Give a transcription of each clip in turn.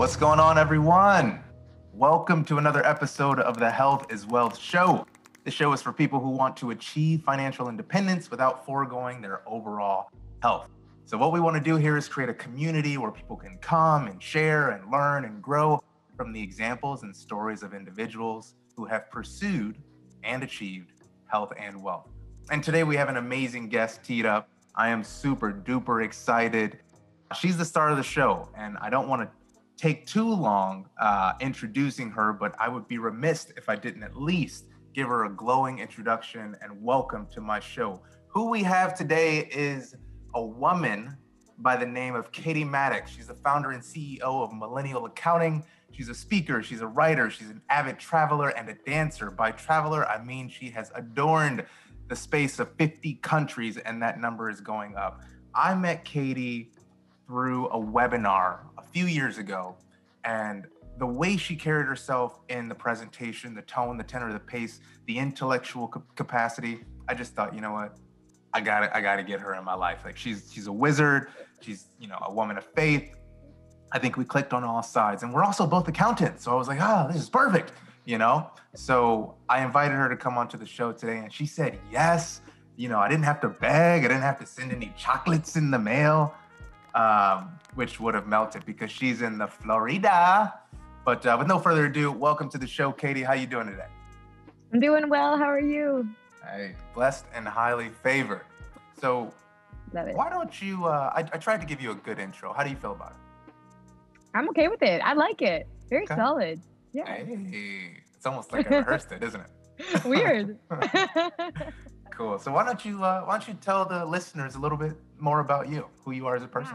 What's going on, everyone? Welcome to another episode of the Health is Wealth Show. This show is for people who want to achieve financial independence without foregoing their overall health. So what we want to do here is create a community where people can come and share and learn and grow from the examples and stories of individuals who have pursued and achieved health and wealth. And today we have an amazing guest teed up. I am super duper excited. She's the star of the show, and I don't want to take too long introducing her, but I would be remiss if I didn't at least give her a glowing introduction and welcome to my show. Who we have today is a woman by the name of Katie Maddox. She's the founder and CEO of Millennial Accounting. She's a speaker, she's a writer, she's an avid traveler and a dancer. By traveler, I mean she has adorned the space of 50 countries, and that number is going up. I met Katie through a webinar a few years ago, and the way she carried herself in the presentation, the tone, the tenor, the pace, the intellectual capacity, I just thought, you know what, I gotta get her in my life. Like she's a wizard. She's, a woman of faith. I think we clicked on all sides, and we're also both accountants. So I was like, this is perfect, So I invited her to come onto the show today, and she said yes. I didn't have to beg. I didn't have to send any chocolates in the mail, which would have melted because she's in the Florida. But with no further ado, welcome to the show, Katie. How you doing today? I'm doing well. How are you? Hey, blessed and highly favored. So Love it. why don't you, I tried to give you a good intro. How do you feel about it? I'm okay with it. I like it. Very solid. Yeah. Hey, it's almost like I rehearsed it, isn't it? Weird. Cool. So why don't you tell the listeners a little bit more about you, who you are as a person?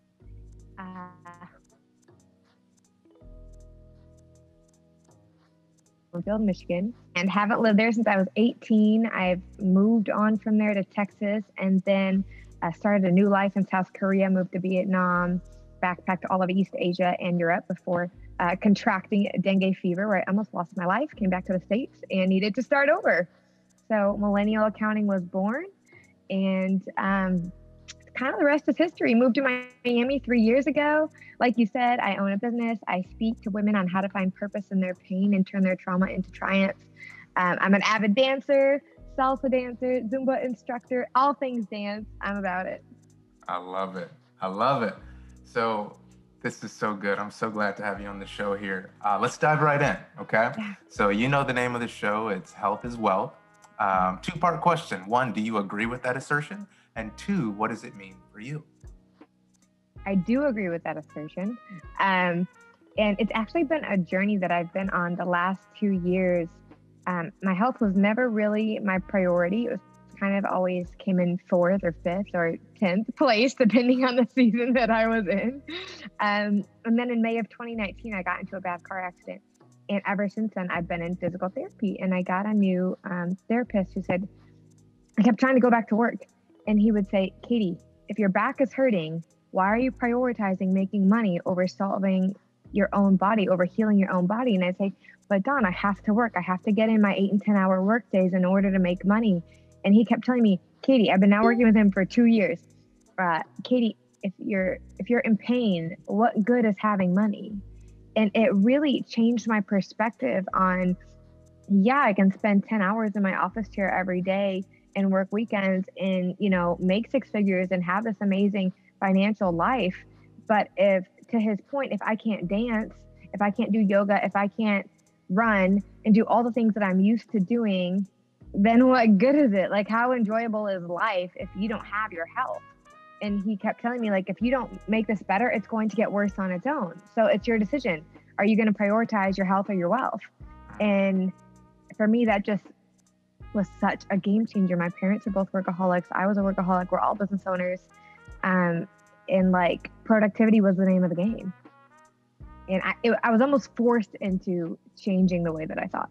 Springfield, Michigan, and haven't lived there since I was 18. I've moved on from there to Texas, and then I started a new life in South Korea, moved to Vietnam, backpacked all of East Asia and Europe before contracting dengue fever, where I almost lost my life, came back to the States and needed to start over. So Millennial Accounting was born, and kind of the rest is history. Moved to Miami 3 years ago. Like you said, I own a business. I speak to women on how to find purpose in their pain and turn their trauma into triumph. I'm an avid dancer, salsa dancer, Zumba instructor, all things dance. I'm about it. I love it. I love it. So this is so good. I'm so glad to have you on the show here. Let's dive right in, okay? Yeah. So you know the name of the show. It's Health is Wealth. Two-part question. One, do you agree with that assertion? And two, what does it mean for you? I do agree with that assertion. And it's actually been a journey that I've been on the last 2 years. My health was never really my priority. It was kind of always came in 4th or 5th or 10th place, depending on the season that I was in. And then in May of 2019, I got into a bad car accident. And ever since then, I've been in physical therapy. And I got a new therapist who said, I kept trying to go back to work. And he would say, Katie, if your back is hurting, why are you prioritizing making money over solving your own body, over healing your own body? And I'd say, but Don, I have to work. I have to get in my 8 and 10 hour work days in order to make money. And he kept telling me, Katie, I've been now working with him for 2 years. Katie, if you're in pain, what good is having money? And it really changed my perspective on, I can spend 10 hours in my office chair every day and work weekends and, make 6 figures and have this amazing financial life. But to his point, if I can't dance, if I can't do yoga, if I can't run and do all the things that I'm used to doing, then what good is it? Like, how enjoyable is life if you don't have your health? And he kept telling me, like, if you don't make this better, it's going to get worse on its own. So it's your decision. Are you going to prioritize your health or your wealth? And for me, that just was such a game changer. My parents are both workaholics. I was a workaholic. We're all business owners. And like, productivity was the name of the game. And I was almost forced into changing the way that I thought.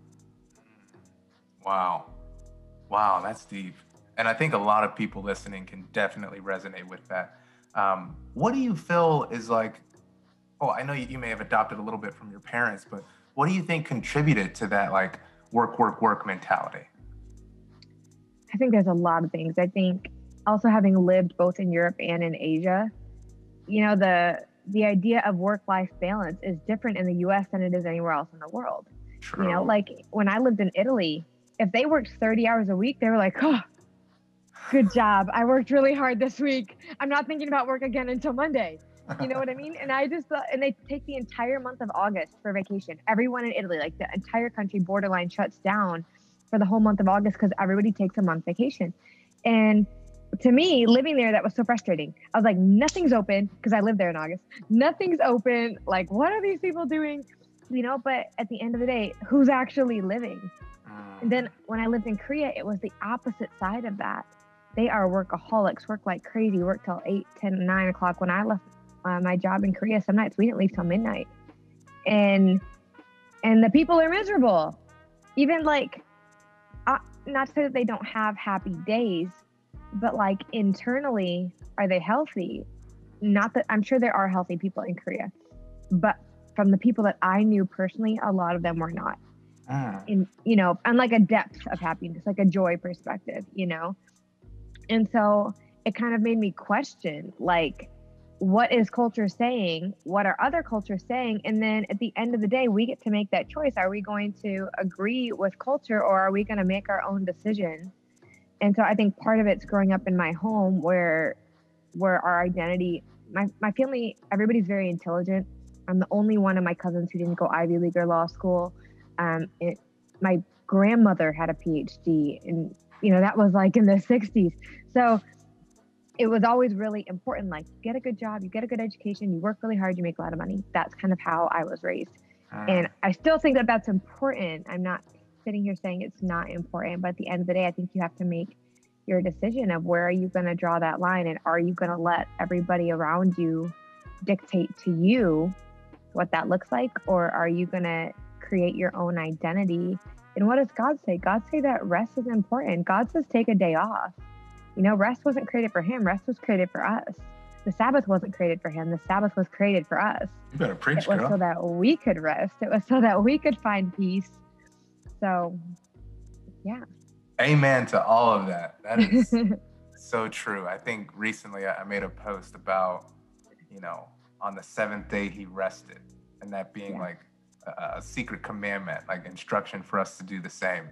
Wow, that's deep. And I think a lot of people listening can definitely resonate with that. What do you feel is like, I know you may have adopted a little bit from your parents, but what do you think contributed to that, like, work mentality? I think there's a lot of things. I think also having lived both in Europe and in Asia, the the idea of work-life balance is different in the US than it is anywhere else in the world. True. You know, like when I lived in Italy, if they worked 30 hours a week, they were like, oh, good job. I worked really hard this week. I'm not thinking about work again until Monday. You know what I mean? And I just thought, and they take the entire month of August for vacation. Everyone in Italy, like the entire country borderline shuts down for the whole month of August because everybody takes a month vacation. And to me, living there, that was so frustrating. I was like, nothing's open because I lived there in August. Nothing's open. Like, what are these people doing? You know, but at the end of the day, who's actually living? And then when I lived in Korea, it was the opposite side of that. They are workaholics, work like crazy, work till 8, 10, 9 o'clock. When I left my job in Korea, some nights we didn't leave till midnight. And the people are miserable. Even like, not to say that they don't have happy days, but like internally, are they healthy? Not that I'm sure there are healthy people in Korea, but from the people that I knew personally, a lot of them were not. In, you know, and like a depth of happiness, like a joy perspective, you know? And so it kind of made me question, like, what is culture saying? What are other cultures saying? And then at the end of the day, we get to make that choice. Are we going to agree with culture or are we going to make our own decision? And so I think part of it's growing up in my home where our identity, my family, everybody's very intelligent. I'm the only one of my cousins who didn't go Ivy League or law school. My grandmother had a PhD, and you know that was like in the 60s. So it was always really important. Like, you get a good job, you get a good education, you work really hard, you make a lot of money. That's kind of how I was raised, and I still think that that's important. I'm not sitting here saying it's not important, but at the end of the day, I think you have to make your decision of where are you going to draw that line, and are you going to let everybody around you dictate to you what that looks like, or are you going to create your own identity? And what does God say? God say that rest is important. God says take a day off. You know, rest wasn't created for him. Rest was created for us. The Sabbath wasn't created for him. The Sabbath was created for us. You better preach, girl. It was so that we could rest. It was so that we could find peace. So, yeah. Amen to all of that. That is so true. I think recently I made a post about, you know, on the seventh day he rested, and that being like a secret commandment, like instruction for us to do the same.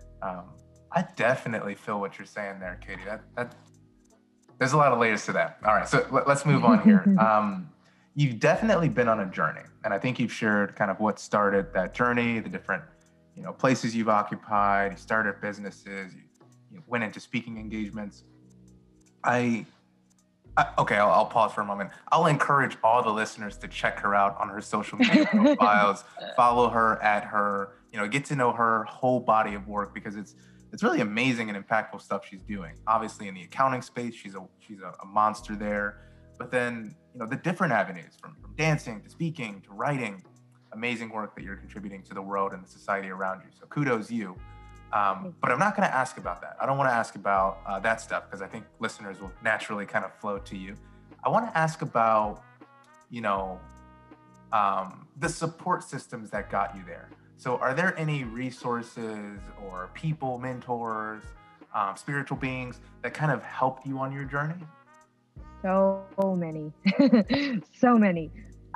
I definitely feel what you're saying there, Katie. That there's a lot of layers to that. All right, so let's move on here. You've definitely been on a journey, and I think you've shared kind of what started that journey, the different, you know, places you've occupied. You started businesses, you went into speaking engagements. Okay, I'll pause for a moment. I'll encourage all the listeners to check her out on her social media profiles, follow her at her, you know, get to know her whole body of work, because it's really amazing and impactful stuff she's doing. Obviously in the accounting space, she's a monster there, but then, you know, the different avenues from dancing to speaking to writing, amazing work that you're contributing to the world and the society around you. So kudos you. But I'm not going to ask about that. I don't want to ask about that stuff, because I think listeners will naturally kind of flow to you. I want to ask about, you know, the support systems that got you there. So are there any resources or people, mentors, spiritual beings that kind of helped you on your journey? So many, so many.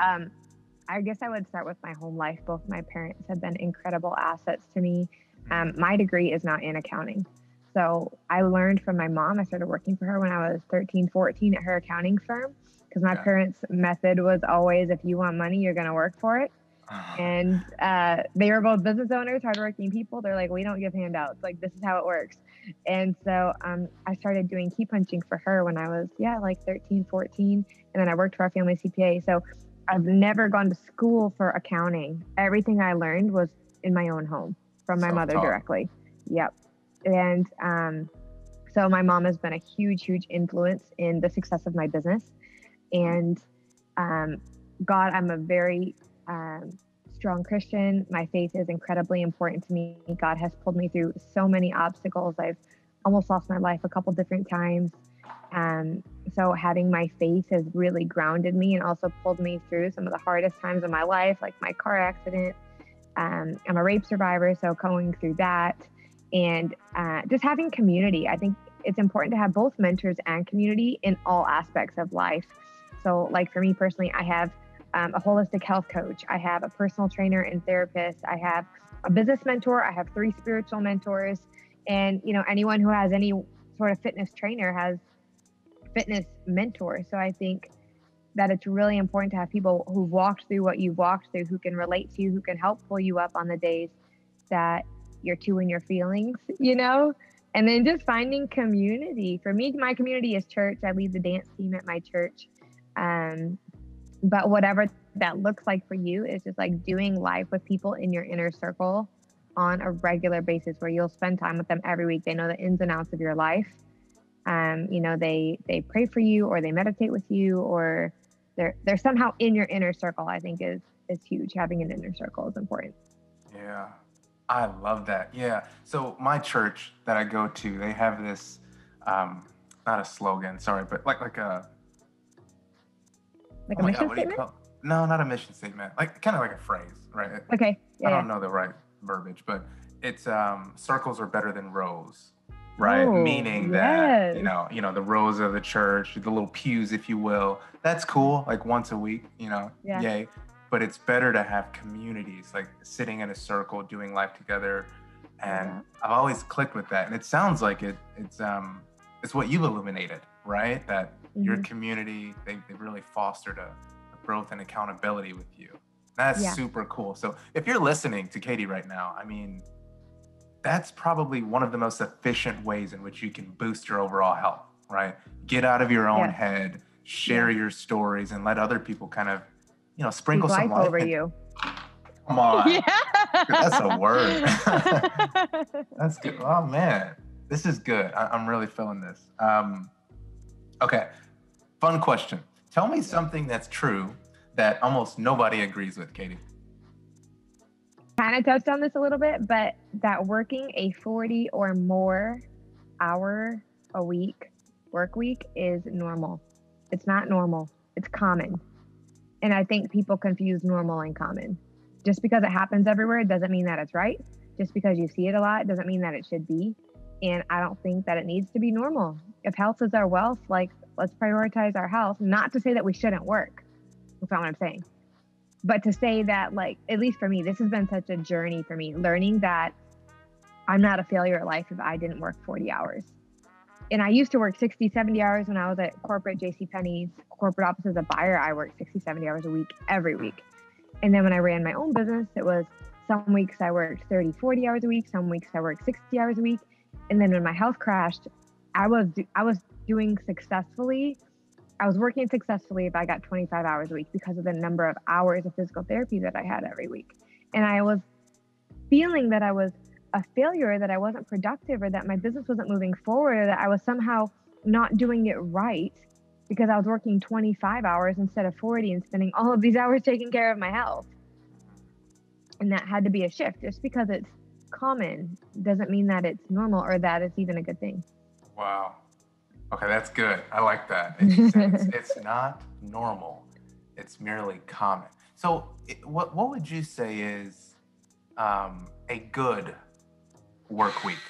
I guess I would start with my home life. Both my parents have been incredible assets to me. My degree is not in accounting. So I learned from my mom. I started working for her when I was 13, 14 at her accounting firm, because my parents' method was always, if you want money, you're going to work for it. And they were both business owners, hardworking people. They're like, we don't give handouts. Like, this is how it works. And so I started doing key punching for her when I was, like 13, 14. And then I worked for our family CPA. So I've never gone to school for accounting. Everything I learned was in my own home from my mother directly. Yep. And so my mom has been a huge, huge influence in the success of my business. And God, I'm a very strong Christian. My faith is incredibly important to me. God has pulled me through so many obstacles. I've almost lost my life a couple different times. So having my faith has really grounded me and also pulled me through some of the hardest times of my life, like my car accident. I'm a rape survivor, so going through that, and just having community. I think it's important to have both mentors and community in all aspects of life. So like for me personally, I have a holistic health coach. I have a personal trainer and therapist. I have a business mentor. I have 3 spiritual mentors. And, anyone who has any sort of fitness trainer has fitness mentors. So I think that it's really important to have people who walked through what you've walked through, who can relate to you, who can help pull you up on the days that you're too in your feelings, and then just finding community. For me, my community is church. I lead the dance team at my church. But whatever that looks like for you is just like doing life with people in your inner circle on a regular basis where you'll spend time with them every week. They know the ins and outs of your life. They pray for you, or they meditate with you, or they're somehow in your inner circle. I think is huge. Having an inner circle is important. Yeah, I love that. Yeah. So my church that I go to, they have this, not a slogan, sorry, but like a mission statement? No, not a mission statement. Like kind of like a phrase, right? Okay. Yeah, I don't know the right verbiage, but it's circles are better than rows. Right. Oh, meaning that, the rows of the church, the little pews, if you will, that's cool. Like once a week, yay. But it's better to have communities, like sitting in a circle, doing life together. And I've always clicked with that. And it sounds like it's what you've illuminated, right? That your community, they've really fostered a growth and accountability with you. That's super cool. So if you're listening to Katie right now, I mean, that's probably one of the most efficient ways in which you can boost your overall health, right? Get out of your own head, share your stories, and let other people kind of, sprinkle some life over you. Come on. Yeah. That's a word. That's good. Oh, man. This is good. I'm really feeling this. Okay. Fun question. Tell me something that's true that almost nobody agrees with, Katie. Kind of touched on this a little bit, but that working a 40 or more hour a week work week is normal. It's not normal. It's common. And I think people confuse normal and common. Just because it happens everywhere doesn't mean that it's right. Just because you see it a lot doesn't mean that it should be. And I don't think that it needs to be normal. If health is our wealth, like let's prioritize our health. Not to say that we shouldn't work. That's not what I'm saying. But to say that, like, at least for me, this has been such a journey for me, learning that I'm not a failure at life if I didn't work 40 hours. And I used to work 60, 70 hours when I was at corporate JCPenney's corporate office as a buyer. I worked 60, 70 hours a week, every week. And then when I ran my own business, it was some weeks I worked 30, 40 hours a week. Some weeks I worked 60 hours a week. And then when my health crashed, I was doing successfully. I was working successfully if I got 25 hours a week because of the number of hours of physical therapy that I had every week. And I was feeling that I was a failure, that I wasn't productive, or that my business wasn't moving forward, or that I was somehow not doing it right because I was working 25 hours instead of 40 and spending all of these hours taking care of my health. And that had to be a shift. Just because it's common doesn't mean that it's normal or that it's even a good thing. Wow. Okay, that's good. I like that. It's not normal. It's merely common. So what would you say is a good work week?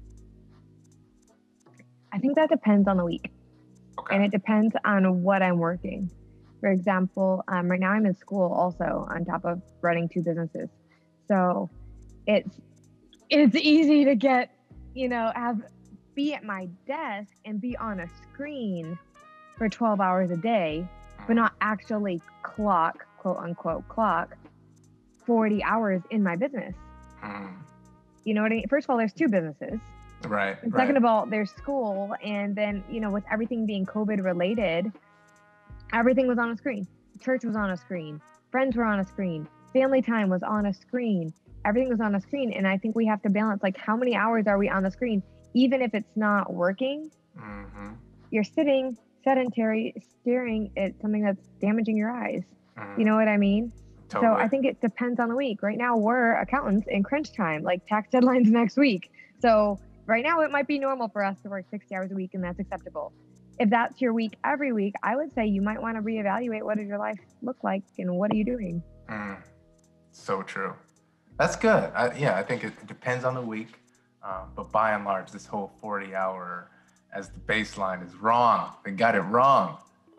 I think that depends on the week. Okay. And it depends on what I'm working. For example, right now I'm in school also on top of running 2 businesses. So it's easy to get, be at my desk and be on a screen for 12 hours a day, but not actually clock, quote unquote, clock 40 hours in my business. You know what I mean? First of all, there's 2 businesses. Right. And second of all, there's school. And then, with everything being COVID related, everything was on a screen. Church was on a screen. Friends were on a screen. Family time was on a screen. Everything was on a screen. And I think we have to balance, like, how many hours are we on the screen? Even if it's not working, you're sitting sedentary, staring at something that's damaging your eyes. You know what I mean? Totally. So I think it depends on the week. Right now, we're accountants in crunch time, like tax deadlines next week. So right now, it might be normal for us to work 60 hours a week, and that's acceptable. If that's your week every week, I would say you might want to reevaluate what does your life look like and what are you doing? So true. That's good. I think it depends on the week. But by and large, this whole 40-hour as the baseline is wrong. They got it wrong.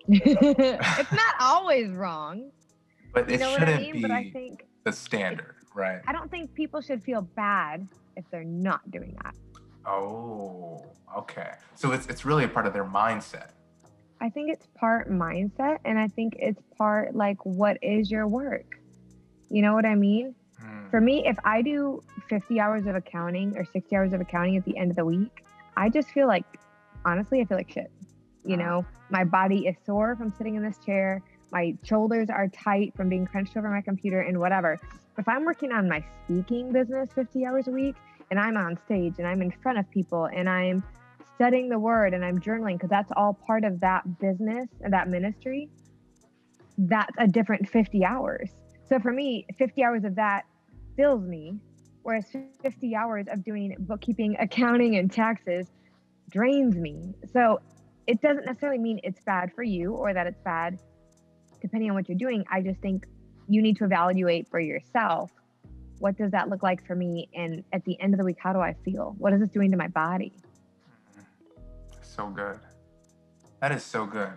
It's not always wrong. But You it know what I shouldn't mean? But I be think the it, standard, right? I don't think people should feel bad if they're not doing that. Oh, okay. So it's really a part of their mindset. I think it's part mindset, and I think it's part like, what is your work? You know what I mean? Hmm. For me, if I do 50 hours of accounting or 60 hours of accounting at the end of the week, I just feel like, honestly, I feel like shit. You Hmm. know, my body is sore from sitting in this chair. My shoulders are tight from being crunched over my computer and whatever. If I'm working on my speaking business 50 hours a week and I'm on stage and I'm in front of people and I'm studying the word and I'm journaling, because that's all part of that business and that ministry, that's a different 50 hours. So for me, 50 hours of that fills me, whereas 50 hours of doing bookkeeping, accounting, and taxes drains me. So it doesn't necessarily mean it's bad for you or that it's bad depending on what you're doing. I just think you need to evaluate for yourself, what does that look like for me? And at the end of the week, how do I feel? What is this doing to my body? So good. That is so good.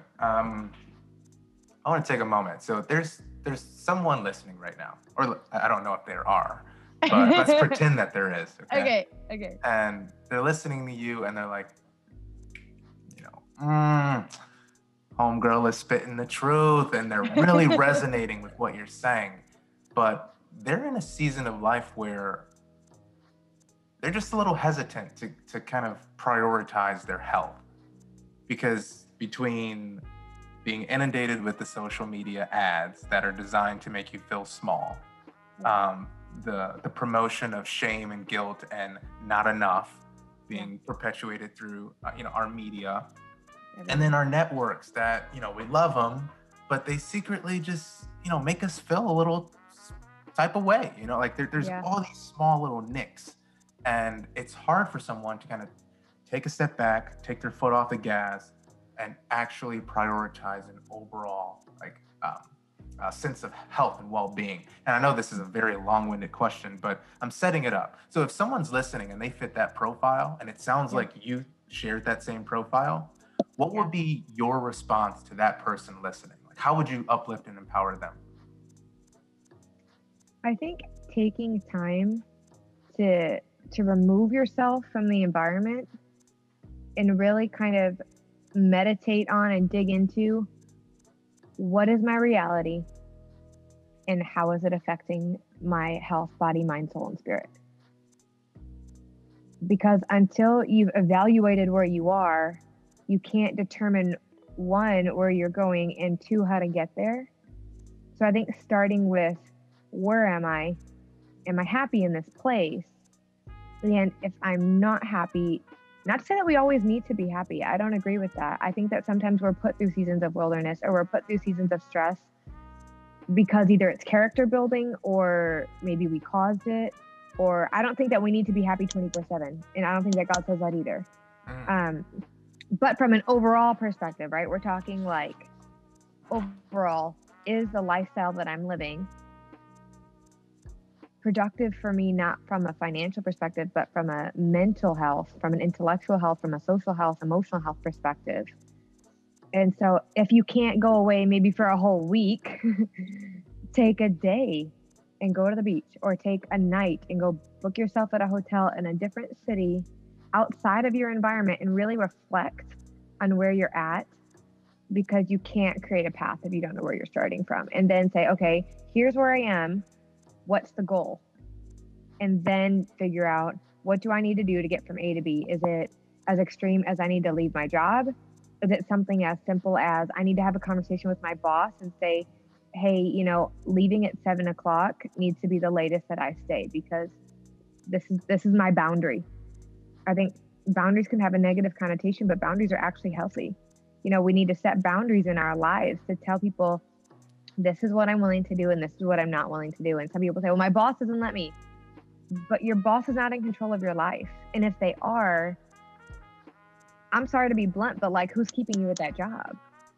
I want to take a moment. So there's someone listening right now, or I don't know if there are, but let's pretend that there is. Okay. Okay. And they're listening to you, and they're like, you know, homegirl is spitting the truth, and they're really resonating with what you're saying. But they're in a season of life where they're just a little hesitant to kind of prioritize their health, because between being inundated with the social media ads that are designed to make you feel small, the promotion of shame and guilt and not enough being perpetuated through our media, and then our networks that we love them, but they secretly just make us feel a little type of way. Like there's all these small little nicks, and it's hard for someone to kind of take a step back, take their foot off the gas, and actually prioritize an overall sense of health and well-being. And I know this is a very long-winded question, but I'm setting it up. So if someone's listening and they fit that profile, and it sounds like you shared that same profile, what would be your response to that person listening? Like, how would you uplift and empower them? I think taking time to remove yourself from the environment and really kind of meditate on and dig into, what is my reality and how is it affecting my health, body, mind, soul, and spirit? Because until you've evaluated where you are, you can't determine, one, where you're going, and two, how to get there. So I think starting with, where am I? Am I happy in this place? And if I'm not happy, not to say that we always need to be happy. I don't agree with that. I think that sometimes we're put through seasons of wilderness, or we're put through seasons of stress because either it's character building or maybe we caused it. Or I don't think that we need to be happy 24/7. And I don't think that God says that either. But from an overall perspective, right? We're talking like, overall, is the lifestyle that I'm living productive for me, not from a financial perspective, but from a mental health, from an intellectual health, from a social health, emotional health perspective? And so if you can't go away maybe for a whole week, take a day and go to the beach, or take a night and go book yourself at a hotel in a different city outside of your environment and really reflect on where you're at, because you can't create a path if you don't know where you're starting from. And then say, okay, here's where I am. What's the goal? And then figure out, what do I need to do to get from A to B? Is it as extreme as I need to leave my job? Is it something as simple as I need to have a conversation with my boss and say, hey, leaving at 7:00 needs to be the latest that I stay, because this is my boundary. I think boundaries can have a negative connotation, but boundaries are actually healthy. We need to set boundaries in our lives to tell people, this is what I'm willing to do and this is what I'm not willing to do. And some people say, well, my boss doesn't let me. But your boss is not in control of your life. And if they are, I'm sorry to be blunt, but like, who's keeping you at that job?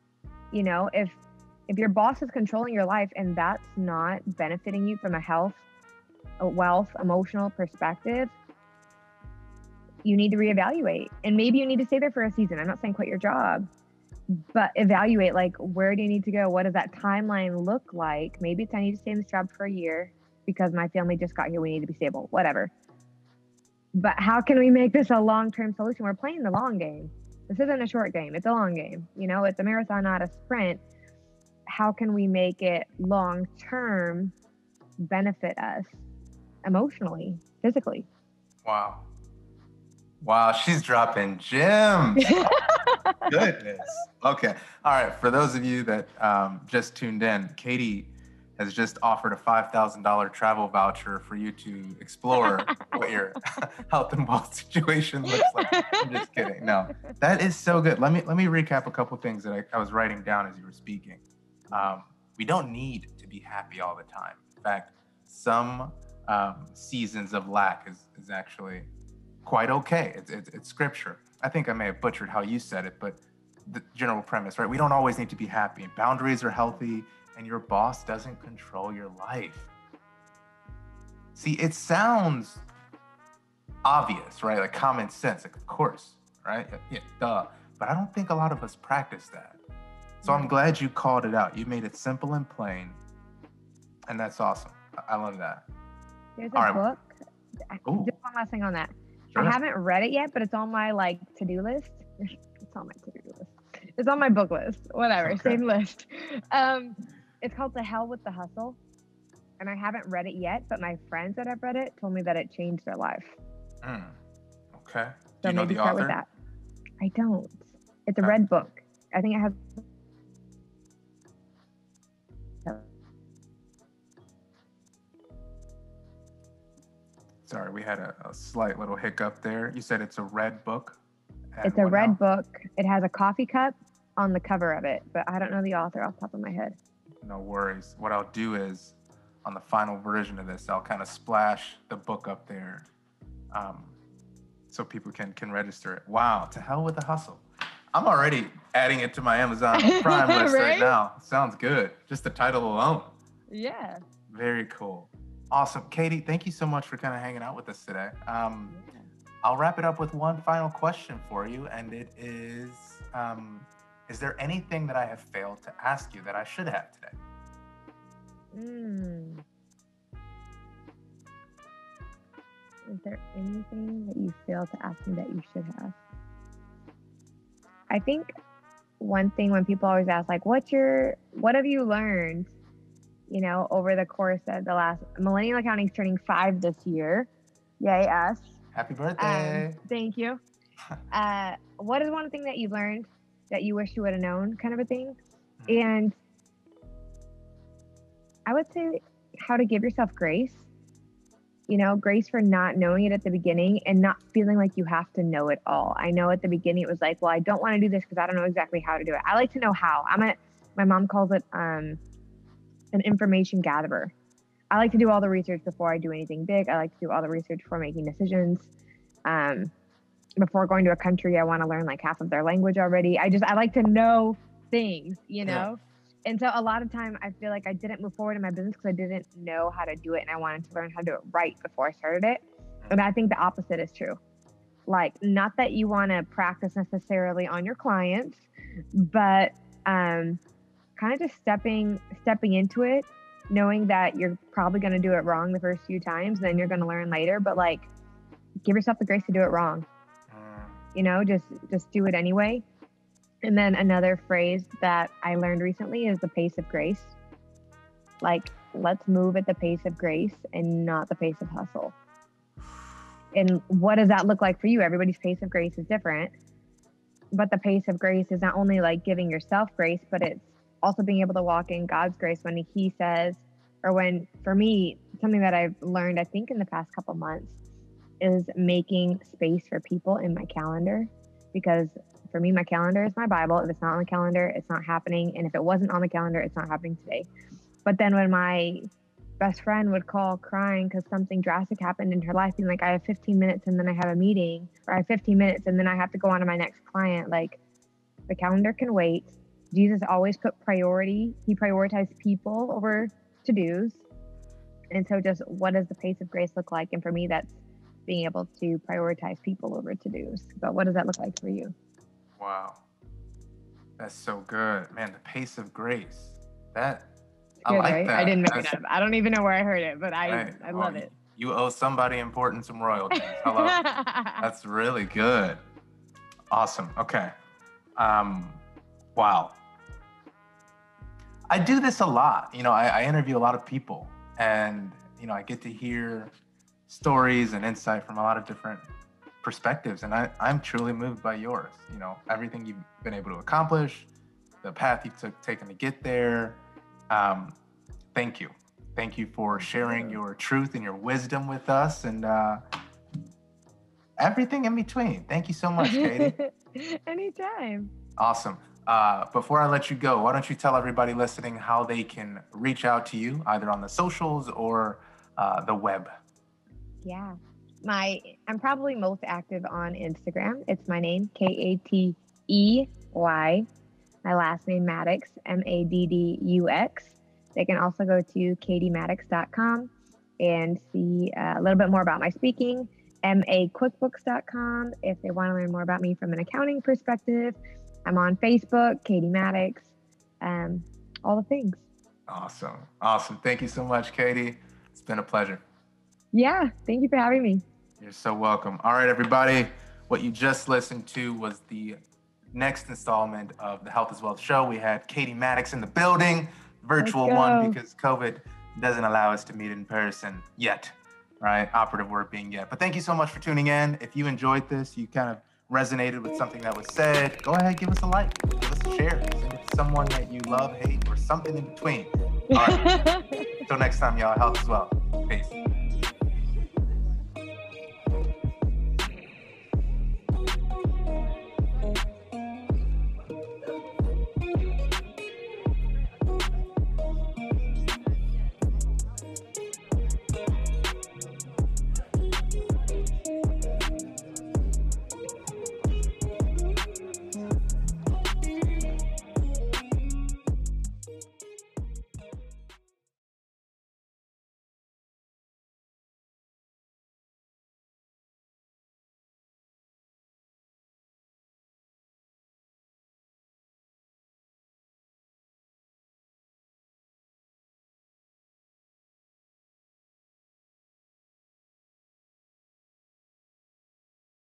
If your boss is controlling your life and that's not benefiting you from a health, a wealth, emotional perspective, you need to reevaluate. And maybe you need to stay there for a season. I'm not saying quit your job, but evaluate, like, where do you need to go? What does that timeline look like? Maybe it's I need to stay in this job for a year because my family just got here. We need to be stable, whatever. But how can we make this a long-term solution? We're playing the long game. This isn't a short game. It's a long game. You know, it's a marathon, not a sprint. How can we make it long-term benefit us emotionally, physically? Wow. Wow, she's dropping gems. Goodness. Okay. All right. For those of you that just tuned in, Katie has just offered a $5,000 travel voucher for you to explore what your health and wealth situation looks like. I'm just kidding. No, that is so good. Let me recap a couple things that I was writing down as you were speaking. We don't need to be happy all the time. In fact, some seasons of lack is actually quite okay. It's scripture. I think I may have butchered how you said it, but the general premise, right? We don't always need to be happy. Boundaries are healthy, and your boss doesn't control your life. See, it sounds obvious, right? Like common sense, like of course, right? Yeah, duh. But I don't think a lot of us practice that. So I'm glad you called it out. You made it simple and plain, and that's awesome. I love that. There's a book. Ooh. Just one last thing on that. Sure. I haven't read it yet, but it's on my to-do list. It's on my to-do list. It's on my book list. Whatever, okay. Same list. It's called To Hell with the Hustle. And I haven't read it yet, but my friends that have read it told me that it changed their life. Okay. Do you know the author? With that. I don't. It's a red book. I think it has... Sorry, we had a slight little hiccup there. You said it's a red book? It's a red book. It has a coffee cup on the cover of it, but I don't know the author off the top of my head. No worries. What I'll do is, on the final version of this, I'll kind of splash the book up there so people can register it. Wow, To Hell with the Hustle. I'm already adding it to my Amazon Prime list right now. Sounds good. Just the title alone. Yeah. Very cool. Awesome. Katie, thank you so much for kind of hanging out with us today. I'll wrap it up with one final question for you, and it is there anything that I have failed to ask you that I should have today? Is there anything that you failed to ask me that you should have? I think one thing when people always ask, like, what have you learned, you know, over the course of the last... Millennial Accounting is turning 5 this year. Yay, us. Happy birthday. Thank you. What is one thing that you've learned that you wish you would have known, kind of a thing? And I would say how to give yourself grace. You know, grace for not knowing it at the beginning and not feeling like you have to know it all. I know at the beginning it was like, well, I don't want to do this because I don't know exactly how to do it. I like to know how. My mom calls it an information gatherer. I like to do all the research before I do anything big. I like to do all the research before making decisions. Before going to a country, I want to learn like half of their language already. I like to know things, you know? Yeah. And so a lot of time I feel like I didn't move forward in my business because I didn't know how to do it. And I wanted to learn how to do it right before I started it. And I think the opposite is true. Like, not that you want to practice necessarily on your clients, but kind of just stepping into it, knowing that you're probably going to do it wrong the first few times, then you're going to learn later. But like, give yourself the grace to do it wrong. You know, just do it anyway. And then another phrase that I learned recently is the pace of grace. Like, let's move at the pace of grace and not the pace of hustle. And what does that look like for you? Everybody's pace of grace is different. But the pace of grace is not only like giving yourself grace, but it's also being able to walk in God's grace when he says, or when, for me, something that I've learned, I think in the past couple months, is making space for people in my calendar. Because for me, my calendar is my Bible. If it's not on the calendar, it's not happening. And if it wasn't on the calendar, it's not happening today. But then when my best friend would call crying because something drastic happened in her life, being like, I have 15 minutes and then I have a meeting, or I have 15 minutes and then I have to go on to my next client. Like, the calendar can wait. Jesus always put priority. He prioritized people over to-dos. And so just what does the pace of grace look like? And for me, that's being able to prioritize people over to-dos. But what does that look like for you? Wow. That's so good, man. The pace of grace. That I Good, like right? that. I didn't make it up. I don't even know where I heard it, but Hey, I well, love it. you owe somebody important some royalties. Hello. That's really good. Awesome. Okay. Wow. I do this a lot. I interview a lot of people, and I get to hear stories and insight from a lot of different perspectives, and I'm truly moved by yours. Everything you've been able to accomplish, the path you've taken to get there. Thank you. Thank you for sharing your truth and your wisdom with us, and everything in between. Thank you so much, Katie. Anytime. Awesome. Before I let you go, why don't you tell everybody listening how they can reach out to you, either on the socials or the web? Yeah. I'm probably most active on Instagram. It's my name, Kattey. My last name, Maddux, Maddux. They can also go to katiemaddox.com and see a little bit more about my speaking, maquickbooks.com if they want to learn more about me from an accounting perspective. I'm on Facebook, Katie Maddux, all the things. Awesome. Thank you so much, Katie. It's been a pleasure. Yeah, thank you for having me. You're so welcome. All right, everybody. What you just listened to was the next installment of the Health is Wealth show. We had Katie Maddux in the building, virtual one, because COVID doesn't allow us to meet in person yet, right? Operative word being yet. But thank you so much for tuning in. If you enjoyed this, you kind of resonated with something that was said, go ahead, give us a like, give us a share, send it to someone that you love, hate, or something in between. All right. Until next time, y'all. Health is Wealth. Peace.